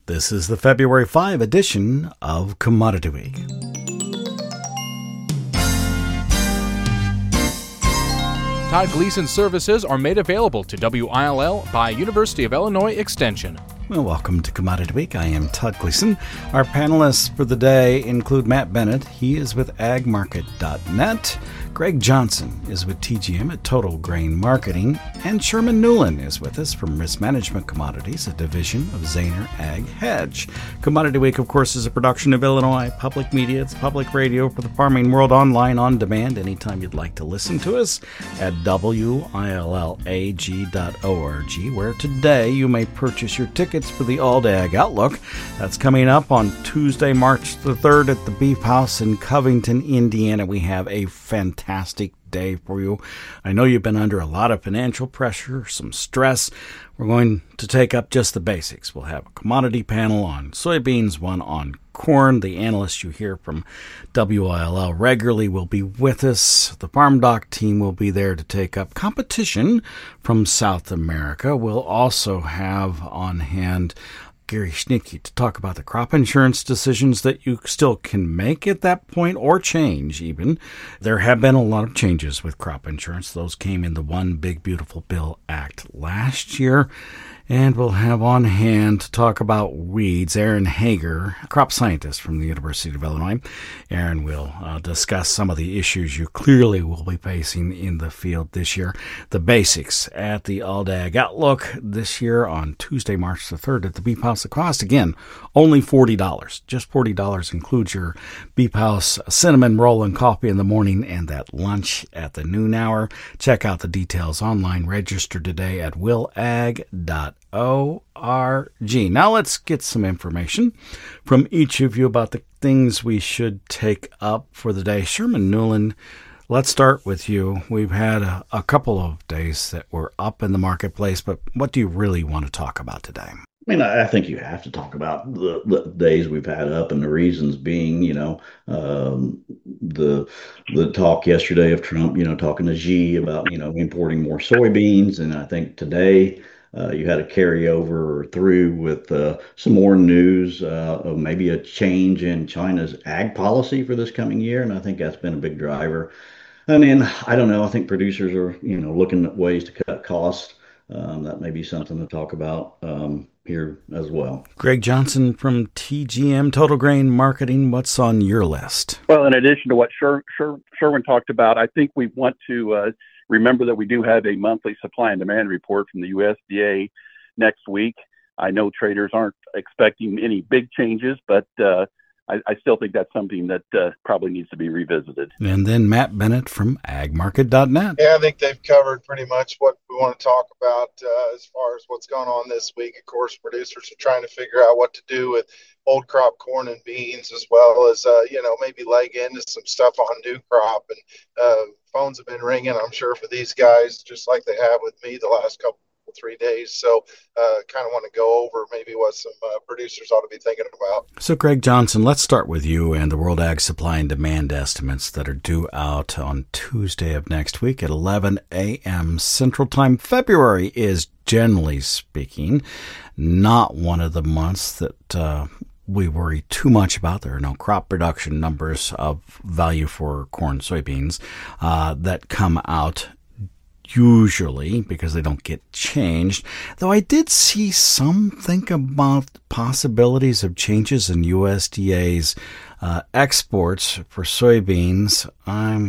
This is the February 5 edition of Commodity Week. Todd Gleason services are made available to WILL by University of Illinois Extension. Well, welcome to Commodity Week. I am Todd Gleason. Our panelists for the day include Matt Bennett. He is with agmarket.net. Greg Johnson is with TGM at Total Grain Marketing. And Sherman Newland is with us from Risk Management Commodities, a division of Zaner Ag Hedge. Commodity Week, of course, is a production of Illinois Public Media. It's public radio for the farming world, online on demand anytime you'd like to listen to us at WILLAG.org, where today you may purchase your tickets for the All Ag Outlook. That's coming up on Tuesday, March the 3rd at the Beef House in Covington, Indiana. We have a fantastic day for you. I know you've been under a lot of financial pressure, some stress. We're going to take up just the basics. We'll have a commodity panel on soybeans, one on corn. The analysts you hear from WILL regularly will be with us. The Farm Doc team will be there to take up competition from South America. We'll also have on hand Gary Schnicke to talk about the crop insurance decisions that you still can make at that point, or change even. There have been a lot of changes with crop insurance. Those came in the One Big Beautiful Bill Act last year. And we'll have on hand to talk about weeds Aaron Hager, crop scientist from the University of Illinois. Aaron will discuss some of the issues you clearly will be facing in the field this year. The basics at the All Ag Outlook this year on Tuesday, March the 3rd at the Beef House. The cost, again, only $40. Just $40 includes your Beef House cinnamon roll and coffee in the morning and that lunch at the noon hour. Check out the details online. Register today at willag.org. Now let's get some information from each of you about the things we should take up for the day. Sherman Newland, let's start with you. We've had a couple of days that were up in the marketplace, but what do you really want to talk about today? I mean, I think you have to talk about the days we've had up, and the reasons being, the talk yesterday of Trump, talking to Xi about, importing more soybeans. And I think today you had a carryover through with some more news of maybe a change in China's ag policy for this coming year. And I think that's been a big driver. And then, I don't know, I think producers are, looking at ways to cut costs. That may be something to talk about here as well. Greg Johnson from TGM, Total Grain Marketing, what's on your list? Well, in addition to what Sherwin talked about, I think we want to remember that we do have a monthly supply and demand report from the USDA next week. I know traders aren't expecting any big changes, but I still think that's something that probably needs to be revisited. And then Matt Bennett from agmarket.net. Yeah, I think they've covered pretty much what we want to talk about as far as what's going on this week. Of course, producers are trying to figure out what to do with old crop corn and beans, as well as, maybe leg into some stuff on new crop. And phones have been ringing, I'm sure, for these guys, just like they have with me the last 3 days. So kind of want to go over maybe what some producers ought to be thinking about. So Greg Johnson, let's start with you and the World Ag Supply and Demand estimates that are due out on Tuesday of next week at 11 a.m. Central Time. February is, generally speaking, not one of the months that we worry too much about. There are no crop production numbers of value for corn, soybeans that come out usually, because they don't get changed. Though I did see some think about possibilities of changes in USDA's exports for soybeans. I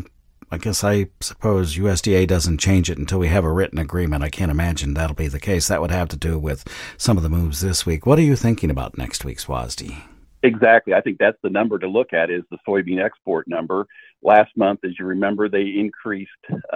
suppose USDA doesn't change it until we have a written agreement. I can't imagine that'll be the case. That would have to do with some of the moves this week. What are you thinking about next week's WASDE? Exactly. I think that's the number to look at, is the soybean export number. Last month, as you remember, they increased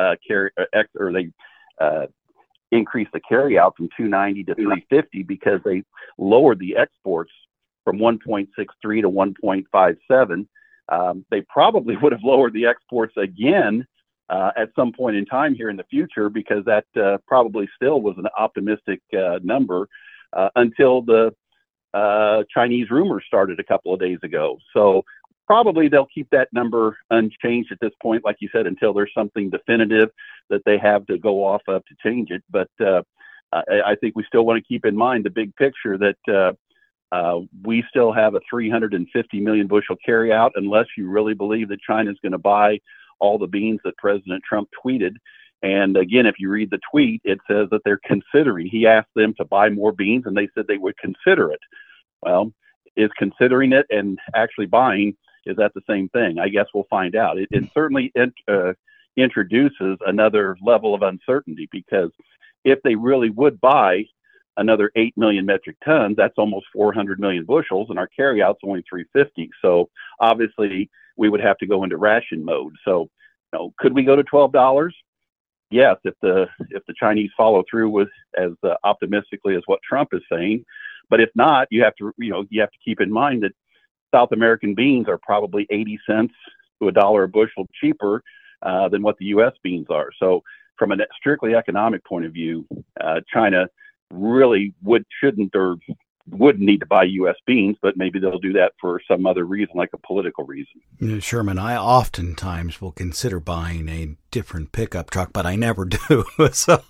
increased the carryout from 290 to 350 because they lowered the exports from 1.63 to 1.57. They probably would have lowered the exports again at some point in time here in the future, because that probably still was an optimistic number until the Chinese rumors started a couple of days ago. So probably they'll keep that number unchanged at this point, like you said, until there's something definitive that they have to go off of to change it. But I think we still want to keep in mind the big picture that We still have a 350 million bushel carryout unless you really believe that China is going to buy all the beans that President Trump tweeted. And again, if you read the tweet, it says that they're considering. He asked them to buy more beans, and they said they would consider it. Well, is considering it and actually buying, is that the same thing? I guess we'll find out. It certainly introduces another level of uncertainty, because if they really would buy another 8 million metric tons, that's almost 400 million bushels, and our carryout's only 350. So obviously we would have to go into ration mode. So, could we go to $12? Yes, if the Chinese follow through with as optimistically as what Trump is saying. But if not, you have to keep in mind that South American beans are probably 80 cents to $1 a bushel cheaper than what the U.S. beans are. So from a strictly economic point of view, China really wouldn't need to buy U.S. beans, but maybe they'll do that for some other reason, like a political reason. Sherman, I oftentimes will consider buying a different pickup truck, but I never do. So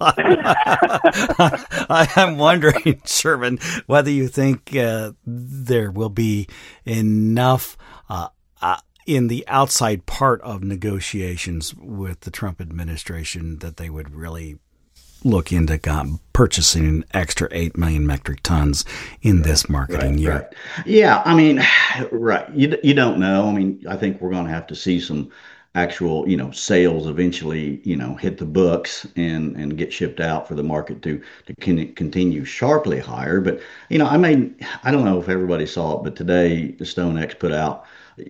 I'm wondering, Sherman, whether you think there will be enough in the outside part of negotiations with the Trump administration that they would really look into purchasing an extra 8 million metric tons in this marketing year. Right. Yeah, I mean, right. You don't know. I mean, I think we're going to have to see some actual, sales eventually, hit the books and get shipped out for the market to continue sharply higher. But, I don't know if everybody saw it, but today the StoneX put out,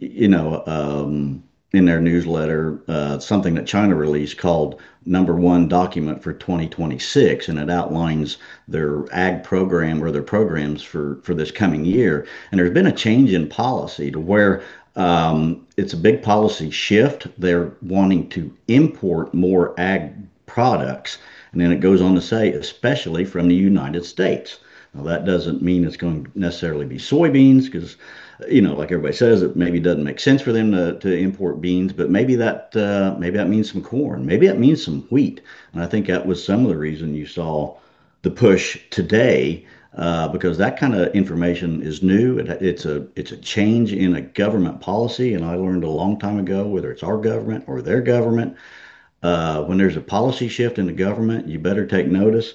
in their newsletter, something that China released called #1 document for 2026, and it outlines their ag program or their programs for this coming year. And there's been a change in policy to where it's a big policy shift. They're wanting to import more ag products. And then it goes on to say, especially from the United States. Now, that doesn't mean it's going to necessarily be soybeans, because like everybody says, it maybe doesn't make sense for them to import beans, but maybe that means some corn, maybe that means some wheat, and I think that was some of the reason you saw the push today, because that kind of information is new. It's a change in a government policy, and I learned a long time ago, whether it's our government or their government, when there's a policy shift in the government, you better take notice.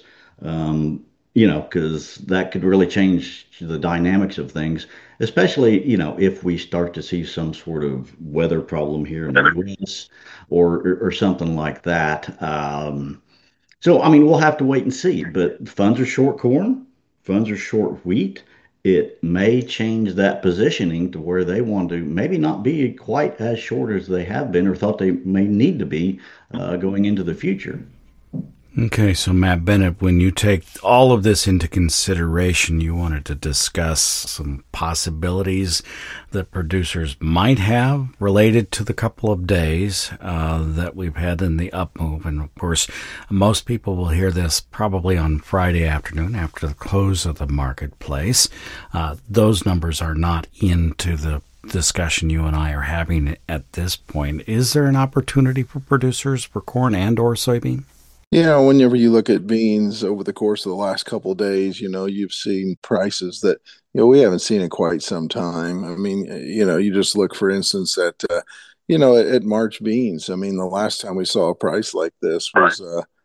Because that could really change the dynamics of things, especially, if we start to see some sort of weather problem here in the U.S. or something like that. So, we'll have to wait and see. But funds are short corn, funds are short wheat. It may change that positioning to where they want to maybe not be quite as short as they have been or thought they may need to be going into the future. Okay, so Matt Bennett, when you take all of this into consideration, you wanted to discuss some possibilities that producers might have related to the couple of days that we've had in the up move. And of course, most people will hear this probably on Friday afternoon after the close of the marketplace. Those numbers are not into the discussion you and I are having at this point. Is there an opportunity for producers for corn and or soybean? Whenever you look at beans over the course of the last couple of days, you've seen prices that, we haven't seen in quite some time. You just look, for instance, at March beans. The last time we saw a price like this was,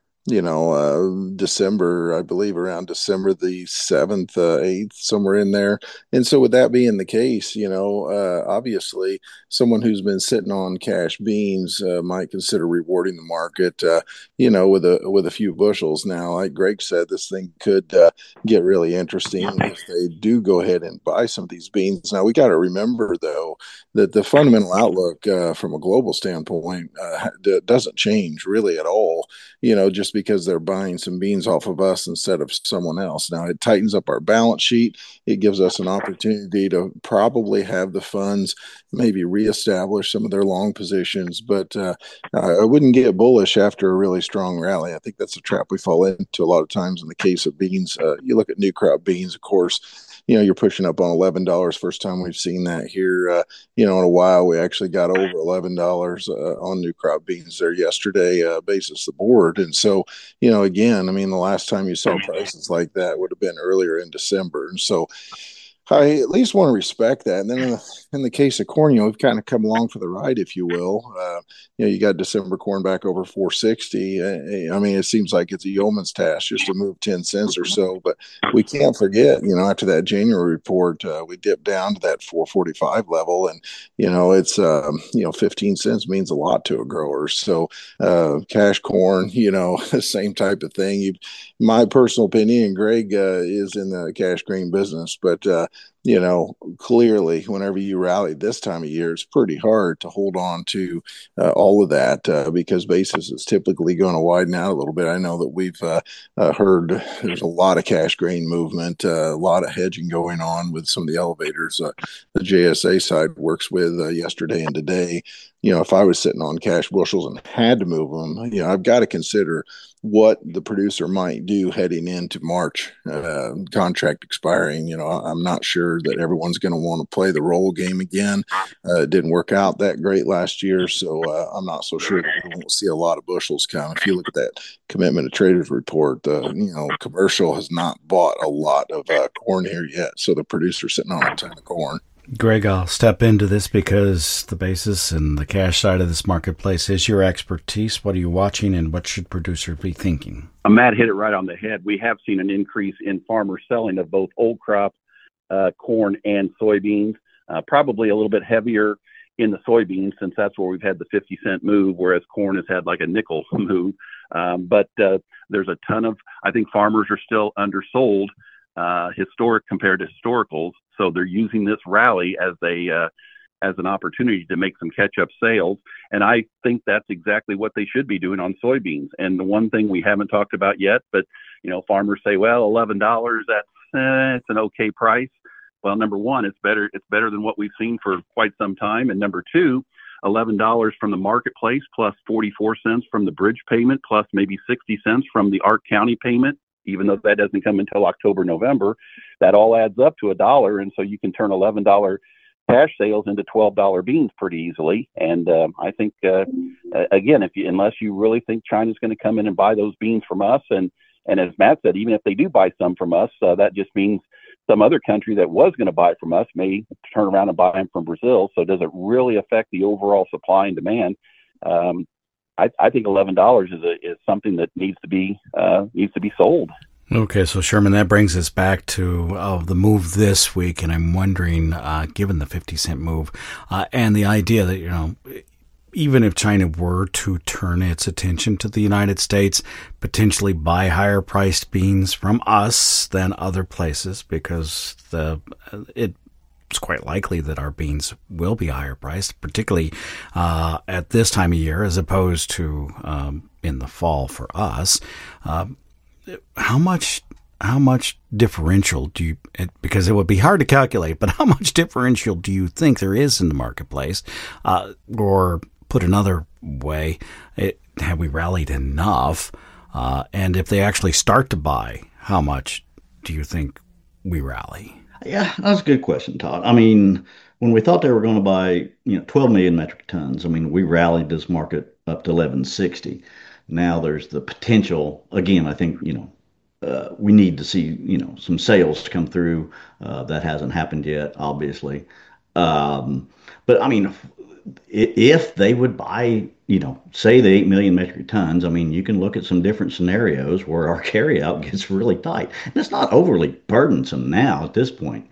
December, I believe around December the 7th, 8th, somewhere in there. And so with that being the case, obviously someone who's been sitting on cash beans might consider rewarding the market, with a few bushels. Now, like Greg said, this thing could get really interesting if they do go ahead and buy some of these beans. Now, we got to remember, though, that the fundamental outlook from a global standpoint doesn't change really at all, just because they're buying some beans off of us instead of someone else. Now, it tightens up our balance sheet. It gives us an opportunity to probably have the funds maybe reestablish some of their long positions, but I wouldn't get bullish after a really strong rally. I think that's a trap we fall into a lot of times in the case of beans. You look at new crop beans, of course, you're pushing up on $11. First time we've seen that here, in a while. We actually got over $11 on new crop beans there yesterday, basis the board. And so, again, the last time you saw prices like that would have been earlier in December. And so, I at least want to respect that. And then in the case of corn, we've kind of come along for the ride, if you will. You got December corn back over 460. I mean, it seems like it's a yeoman's task just to move 10 cents or so. But we can't forget, after that January report, we dipped down to that 445 level. And, it's, 15 cents means a lot to a grower. So cash corn, same type of thing. My personal opinion, and Greg is in the cash green business, but clearly, whenever you rally this time of year, it's pretty hard to hold on to all of that because basis is typically going to widen out a little bit. I know that we've heard there's a lot of cash grain movement, a lot of hedging going on with some of the elevators the JSA side works with yesterday and today. If I was sitting on cash bushels and had to move them, I've got to consider what the producer might do heading into March, contract expiring. I'm not sure that everyone's going to want to play the roll game again. It didn't work out that great last year, so I'm not so sure that we won't see a lot of bushels come. If you look at that commitment of traders report, commercial has not bought a lot of corn here yet, so the producer's sitting on a ton of corn. Greg, I'll step into this because the basis and the cash side of this marketplace is your expertise. What are you watching and what should producers be thinking? Matt hit it right on the head. We have seen an increase in farmer selling of both old crop corn and soybeans, probably a little bit heavier in the soybeans since that's where we've had the 50-cent move, whereas corn has had like a nickel move. But there's a ton of, I think farmers are still undersold historic compared to historicals. So they're using this rally as an opportunity to make some catch-up sales. And I think that's exactly what they should be doing on soybeans. And the one thing we haven't talked about yet, but, farmers say, well, $11, it's an okay price. Well, number one, it's better than what we've seen for quite some time. And number two, $11 from the marketplace plus 44 cents from the bridge payment plus maybe 60 cents from the Ark County payment. Even though that doesn't come until October, November, that all adds up to $1. And so you can turn $11 cash sales into $12 beans pretty easily. And I think, again, unless you really think China's going to come in and buy those beans from us, and as Matt said, even if they do buy some from us, that just means some other country that was going to buy it from us may turn around and buy them from Brazil. So does it really affect the overall supply and demand? I think $11 is something that needs to be sold. Okay, so Sherman, that brings us back to the move this week, and I'm wondering, given the 50-cent move and the idea that even if China were to turn its attention to the United States, potentially buy higher priced beans from us than other places, because it's quite likely that our beans will be higher priced, particularly at this time of year as opposed to in the fall for us. How much differential do you, because it would be hard to calculate, but how much differential do you think there is in the marketplace? Or put another way, have we rallied enough? And if they actually start to buy, how much do you think we rally? Yeah, that's a good question, Todd. I mean, when we thought they were going to buy, 12 million metric tons, I mean, we rallied this market up to 1160. Now there's the potential. Again, I think, we need to see, some sales to come through. That hasn't happened yet, obviously. But I mean, if they would buy, say the 8 million metric tons, I mean, you can look at some different scenarios where our carryout gets really tight. And it's not overly burdensome now at this point.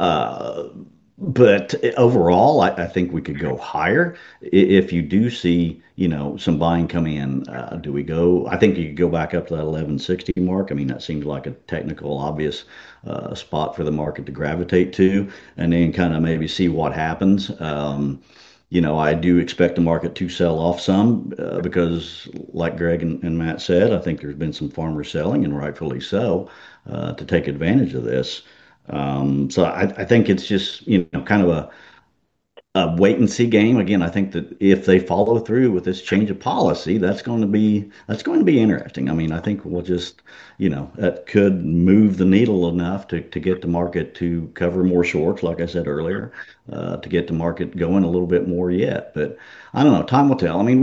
But overall, I think we could go higher if you do see, some buying come in. Do we go? I think you could go back up to that 1160 mark. I mean, that seems like a technical, obvious spot for the market to gravitate to, and then kind of maybe see what happens. I do expect the market to sell off some because, like Greg and Matt said, I think there's been some farmers selling, and rightfully so, to take advantage of this. So I think it's just, kind of a wait and see game. Again, I think that if they follow through with this change of policy, that's going to be interesting. I mean, I think we'll just, that could move the needle enough to get the market to cover more shorts, like I said earlier, to get the market going a little bit more yet. But I don't know, time will tell. I mean,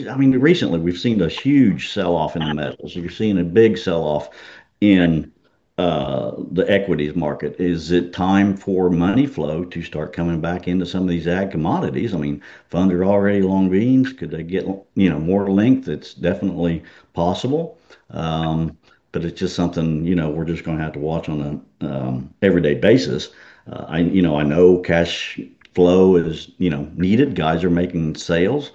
recently we've seen a huge sell off in the metals. You're seeing a big sell off in the equities market. Is it time for money flow to start coming back into some of these ag commodities? I mean, funds are already long beans. Could they get, more length? It's definitely possible. But it's just something, we're just going to have to watch on a everyday basis. I know cash flow is, needed. Guys are making sales.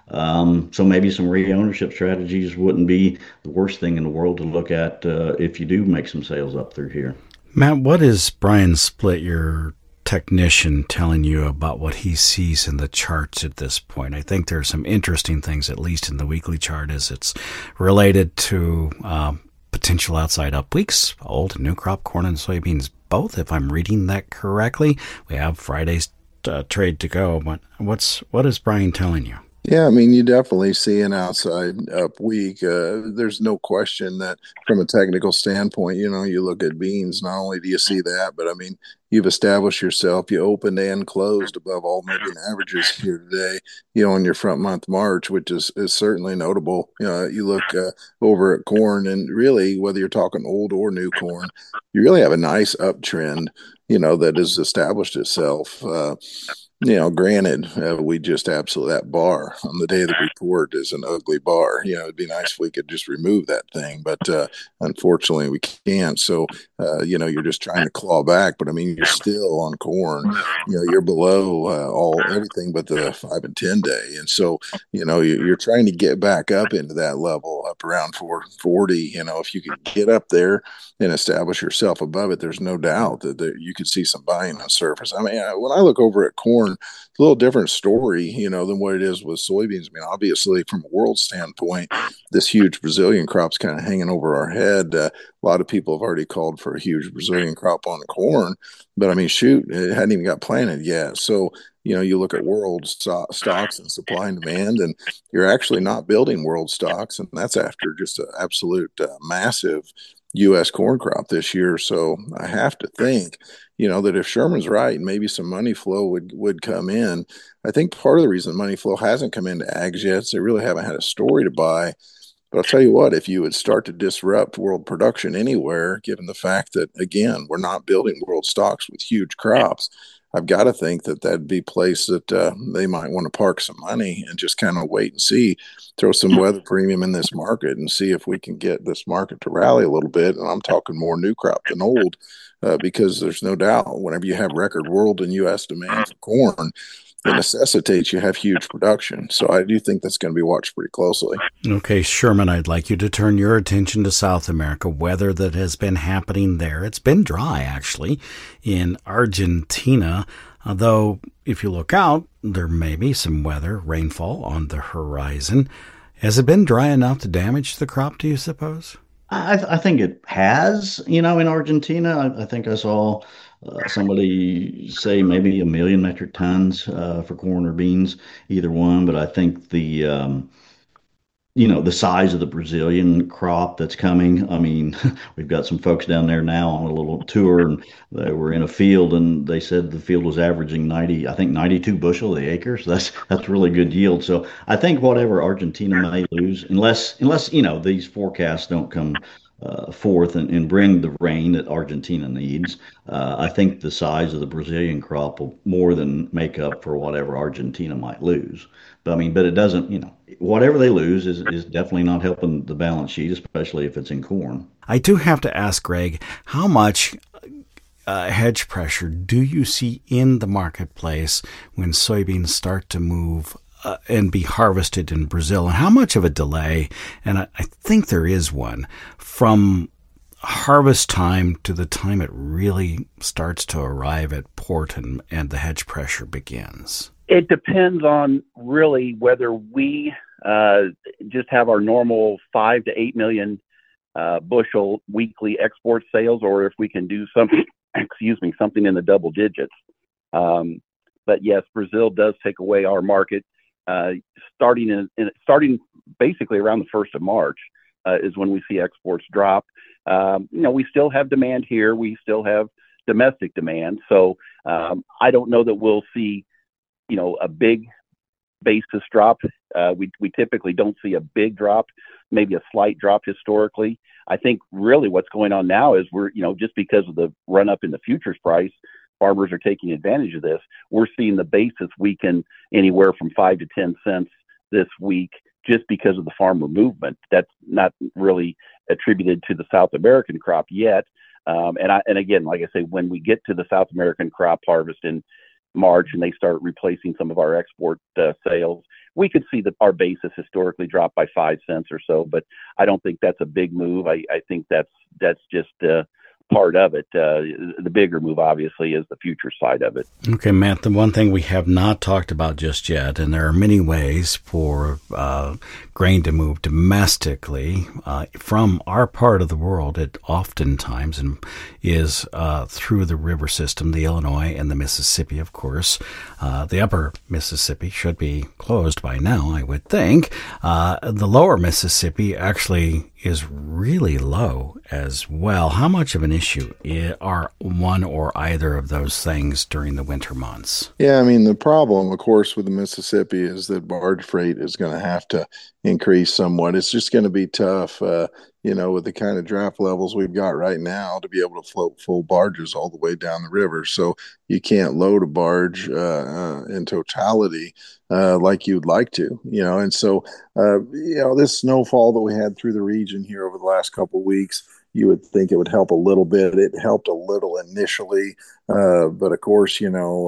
So maybe some re-ownership strategies wouldn't be the worst thing in the world to look at if you do make some sales up through here. Matt, what is Brian Split, your technician, telling you about what he sees in the charts at this point? I think there are some interesting things, at least in the weekly chart, as it's related to potential outside up weeks, old and new crop corn and soybeans both, if I'm reading that correctly. We have Friday's trade to go, but what is Brian telling you? Yeah, I mean, you definitely see an outside up week. There's no question that from a technical standpoint, you look at beans, not only do you see that, but I mean, you've established yourself, you opened and closed above all moving averages here today, in your front month March, which is certainly notable. You look over at corn, and really, whether you're talking old or new corn, you really have a nice uptrend, that has established itself. Granted, we just absolutely, that bar on the day of the report is an ugly bar. It'd be nice if we could just remove that thing, but unfortunately we can't. So, you're just trying to claw back, but I mean, you're still on corn. You're below everything but the 5 and 10 day, and so you're trying to get back up into that level, up around 440. If you can get up there and establish yourself above it, there's no doubt that you could see some buying on surface. I mean, when I look over at corn, it's a little different story, than what it is with soybeans. I mean, obviously, from a world standpoint, this huge Brazilian crop's kind of hanging over our head. A lot of people have already called for a huge Brazilian crop on corn, but I mean, shoot, it hadn't even got planted yet. So, you look at world stocks and supply and demand, and you're actually not building world stocks, and that's after just an absolute massive U.S. corn crop this year. So I have to think, that if Sherman's right, maybe some money flow would come in. I think part of the reason money flow hasn't come into ags yet is they really haven't had a story to buy. But I'll tell you what, if you would start to disrupt world production anywhere, given the fact that, again, we're not building world stocks with huge crops, I've got to think that that'd be a place that they might want to park some money and just kind of wait and see, throw some weather premium in this market and see if we can get this market to rally a little bit. And I'm talking more new crop than old, because there's no doubt whenever you have record world and U.S. demand for corn, it necessitates you have huge production. So I do think that's going to be watched pretty closely. Okay, Sherman, I'd like you to turn your attention to South America, weather that has been happening there. It's been dry, actually, in Argentina, though if you look out, there may be some weather, rainfall on the horizon. Has it been dry enough to damage the crop, do you suppose? I think it has, in Argentina. I think I saw somebody say maybe 1 million metric tons for corn or beans, either one. But I think the size of the Brazilian crop that's coming. I mean, we've got some folks down there now on a little tour, and they were in a field, and they said the field was averaging 92 bushel the acre. So that's really good yield. So I think whatever Argentina may lose, unless these forecasts don't come forth and bring the rain that Argentina needs, I think the size of the Brazilian crop will more than make up for whatever Argentina might lose. But it doesn't, whatever they lose is definitely not helping the balance sheet, especially if it's in corn. I do have to ask, Greg, how much hedge pressure do you see in the marketplace when soybeans start to move and be harvested in Brazil? And how much of a delay, and I think there is one, from harvest time to the time it really starts to arrive at port and the hedge pressure begins? It depends on really whether we just have our normal 5 to 8 million bushel weekly export sales, or if we can do something in the double digits. But yes, Brazil does take away our market. Starting basically around the 1st of March is when we see exports drop. We still have demand here. We still have domestic demand. So I don't know that we'll see, a big basis drop. We typically don't see a big drop, maybe a slight drop historically. I think really what's going on now is we're, just because of the run up in the futures price, farmers are taking advantage of this. We're seeing the basis weaken anywhere from 5 to 10 cents this week just because of the farmer movement. That's not really attributed to the South American crop yet. And again, like I say, when we get to the South American crop harvest in March and they start replacing some of our export sales, we could see that our basis historically dropped by 5 cents or so. But I don't think that's a big move. I think that's just part of it. The bigger move, obviously, is the future side of it. Okay, Matt, the one thing we have not talked about just yet, and there are many ways for grain to move domestically from our part of the world, it oftentimes is through the river system, the Illinois and the Mississippi, of course. The upper Mississippi should be closed by now, I would think. The lower Mississippi actually is really low as well. How much of an issue are one or either of those things during the winter months? Yeah, I mean, the problem, of course, with the Mississippi is that barge freight is going to have to increase somewhat. It's just going to be tough, with the kind of draft levels we've got right now to be able to float full barges all the way down the river. So you can't load a barge in totality like you'd like to, and so, this snowfall that we had through the region here over the last couple of weeks, you would think it would help a little bit. It helped a little initially, but of course,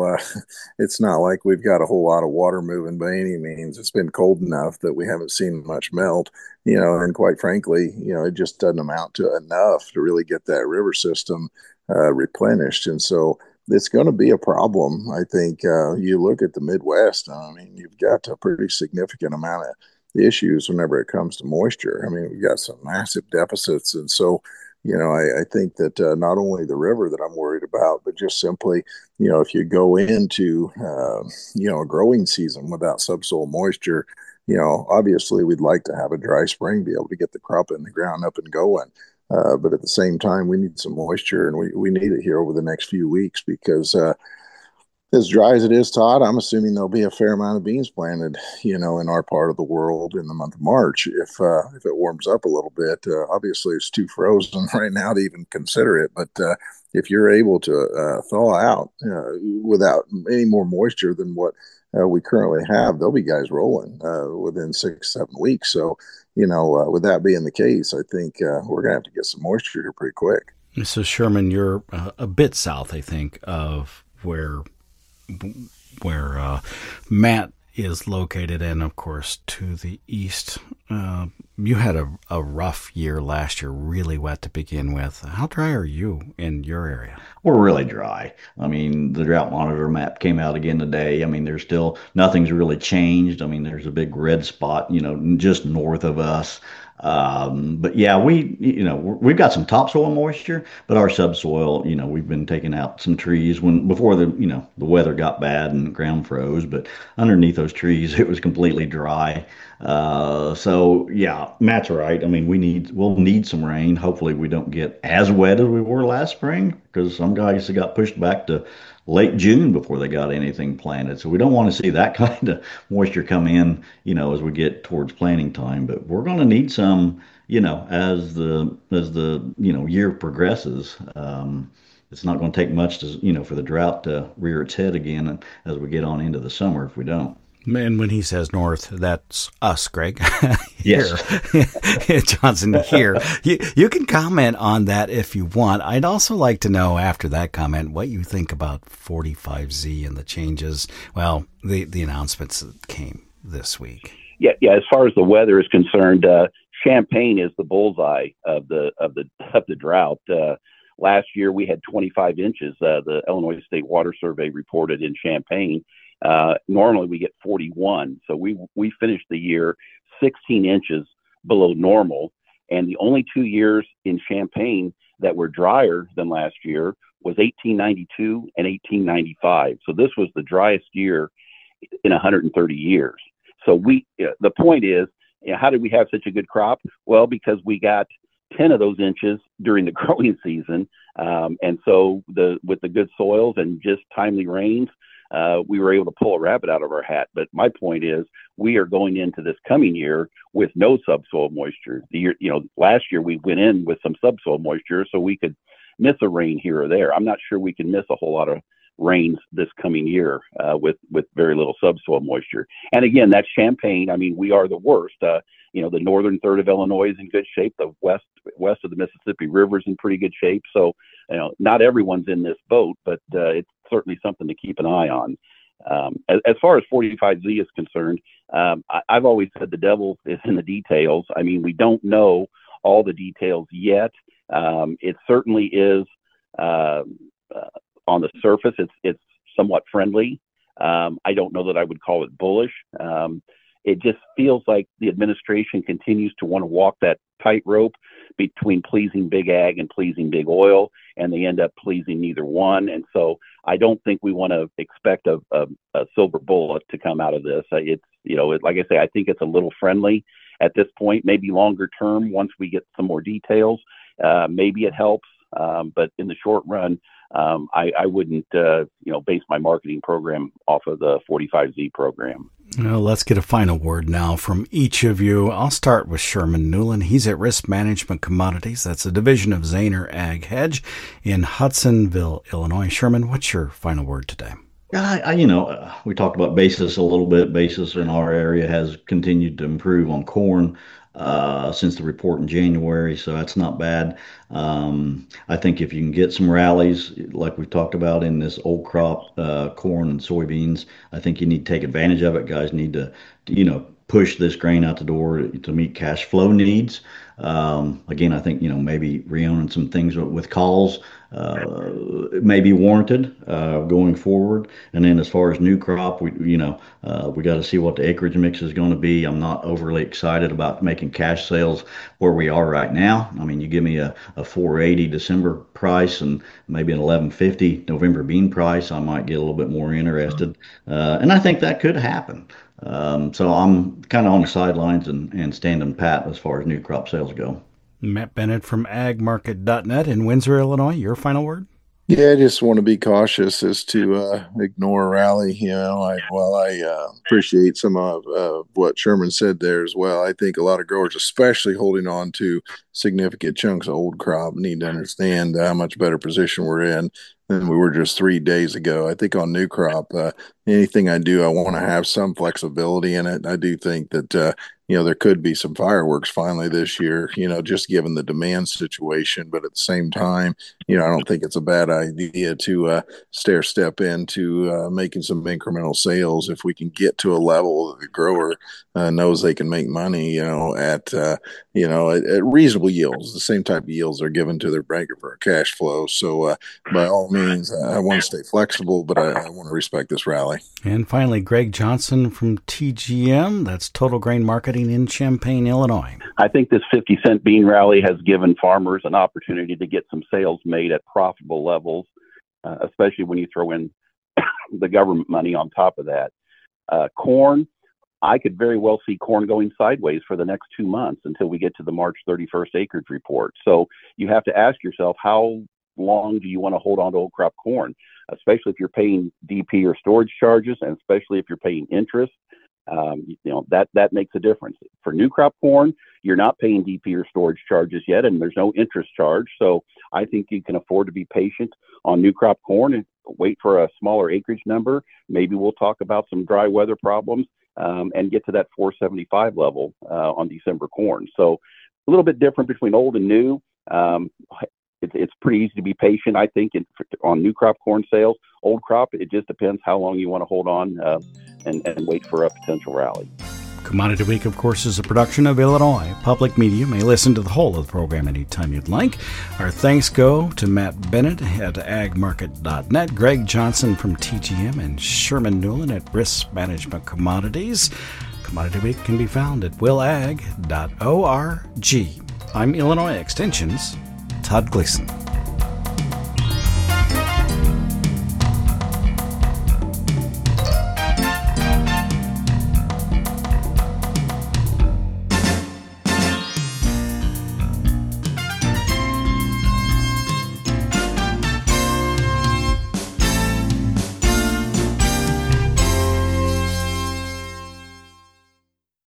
it's not like we've got a whole lot of water moving by any means. It's been cold enough that we haven't seen much melt, and quite frankly, it just doesn't amount to enough to really get that river system replenished. And so it's going to be a problem. I think you look at the Midwest, I mean, you've got a pretty significant amount of issues whenever it comes to moisture. I mean, we've got some massive deficits. And so, I think that not only the river that I'm worried about, but just simply, if you go into, a growing season without subsoil moisture, obviously we'd like to have a dry spring, be able to get the crop in the ground up and going. But at the same time, we need some moisture, and we need it here over the next few weeks because as dry as it is, Todd, I'm assuming there'll be a fair amount of beans planted, in our part of the world in the month of March if it warms up a little bit. Obviously, it's too frozen right now to even consider it, but if you're able to thaw out without any more moisture than what we currently have, there'll be guys rolling within 6-7 weeks. So, with that being the case, I think we're going to have to get some moisture here pretty quick. So, Sherman, you're a bit south, I think, of where Matt is located, and of course to the east. You had a rough year last year, really wet to begin with. How dry are you in your area? We're really dry. I mean, the drought monitor map came out again today. I mean, nothing's really changed. I mean, there's a big red spot, just north of us. But yeah, we've got some topsoil moisture, but our subsoil, we've been taking out some trees before the weather got bad and the ground froze, but underneath those trees, it was completely dry. So yeah, Matt's right. I mean, we'll need some rain. Hopefully we don't get as wet as we were last spring, because some guys got pushed back to late June before they got anything planted. So we don't want to see that kind of moisture come in, as we get towards planting time. But we're going to need some, as the year progresses. It's not going to take much to, for the drought to rear its head again as we get on into the summer if we don't. And when he says north, that's us, Greg. Yes. Johnson, here. You can comment on that if you want. I'd also like to know, after that comment, what you think about 45Z and the changes, the announcements that came this week. Yeah. As far as the weather is concerned, Champaign is the bullseye of the drought. Last year we had 25 inches. The Illinois State Water Survey reported in Champaign. Normally we get 41. So we finished the year 16 inches below normal. And the only 2 years in Champaign that were drier than last year was 1892 and 1895. So this was the driest year in 130 years. So the point is, how did we have such a good crop? Well, because we got 10 of those inches during the growing season. And so with the good soils and just timely rains, we were able to pull a rabbit out of our hat. But my point is, we are going into this coming year with no subsoil moisture. Last year we went in with some subsoil moisture, so we could miss a rain here or there. I'm not sure we can miss a whole lot of rains this coming year with very little subsoil moisture. And again, that's Champaign. I mean, we are the worst. The northern third of Illinois is in good shape. The west of the Mississippi River is in pretty good shape. So, not everyone's in this boat, but it's certainly something to keep an eye on. As far as 45Z is concerned, I've always said the devil is in the details. I mean, we don't know all the details yet. It certainly is on the surface, it's somewhat friendly. I don't know that I would call it bullish. It just feels like the administration continues to want to walk that tightrope between pleasing big ag and pleasing big oil, and they end up pleasing neither one. And so I don't think we want to expect a silver bullet to come out of this. It's, like I say, I think it's a little friendly at this point. Maybe longer term, once we get some more details, maybe it helps. But in the short run, I wouldn't, base my marketing program off of the 45Z program. Well, let's get a final word now from each of you. I'll start with Sherman Newland. He's at Risk Management Commodities. That's a division of Zaner Ag Hedge in Hudsonville, Illinois. Sherman, what's your final word today? We talked about basis a little bit. Basis in our area has continued to improve on corn since the report in January, so that's not bad. I think if you can get some rallies, like we've talked about in this old crop corn and soybeans, I think you need to take advantage of it. Guys need to push this grain out the door to meet cash flow needs. Again, I think, maybe re-owning some things with calls may be warranted going forward. And then as far as new crop, we got to see what the acreage mix is going to be. I'm not overly excited about making cash sales where we are right now. I mean, you give me a 480 December price and maybe an 1150 November bean price, I might get a little bit more interested. And I think that could happen. So I'm kind of on the sidelines and standing pat as far as new crop sales go. Matt Bennett from agmarket.net in Windsor, Illinois. Your final word? Yeah, I just want to be cautious as to ignore a rally. I appreciate some of what Sherman said there as well. I think a lot of growers, especially holding on to significant chunks of old crop, need to understand how much better position we're in than we were just 3 days ago. I think on new crop, anything I do, I want to have some flexibility in it. I do think that there could be some fireworks finally this year, just given the demand situation. But at the same time, I don't think it's a bad idea to step into making some incremental sales if we can get to a level that the grower knows they can make money, at reasonable yields, the same type of yields they're given to their banker for a cash flow. So by all means, I want to stay flexible, but I want to respect this rally. And finally, Greg Johnson from TGM. That's Total Grain Marketing in Champaign, Illinois. I think this 50-cent bean rally has given farmers an opportunity to get some sales made at profitable levels, especially when you throw in the government money on top of that. Corn, I could very well see corn going sideways for the next 2 months until we get to the March 31st acreage report. So you have to ask yourself, how long do you want to hold on to old crop corn, especially if you're paying DP or storage charges, and especially if you're paying interest. That makes a difference. For new crop corn, you're not paying DP or storage charges yet, and there's no interest charge. So I think you can afford to be patient on new crop corn and wait for a smaller acreage number. Maybe we'll talk about some dry weather problems and get to that 475 level on December corn. So a little bit different between old and new. It's pretty easy to be patient, I think, on new crop corn sales. Old crop, it just depends how long you want to hold on and wait for a potential rally. Commodity Week, of course, is a production of Illinois Public Media. You may listen to the whole of the program anytime you'd like. Our thanks go to Matt Bennett at agmarket.net, Greg Johnson from TGM, and Sherman Newland at Risk Management Commodities. Commodity Week can be found at willag.org. I'm Illinois Extension's Todd Gleason.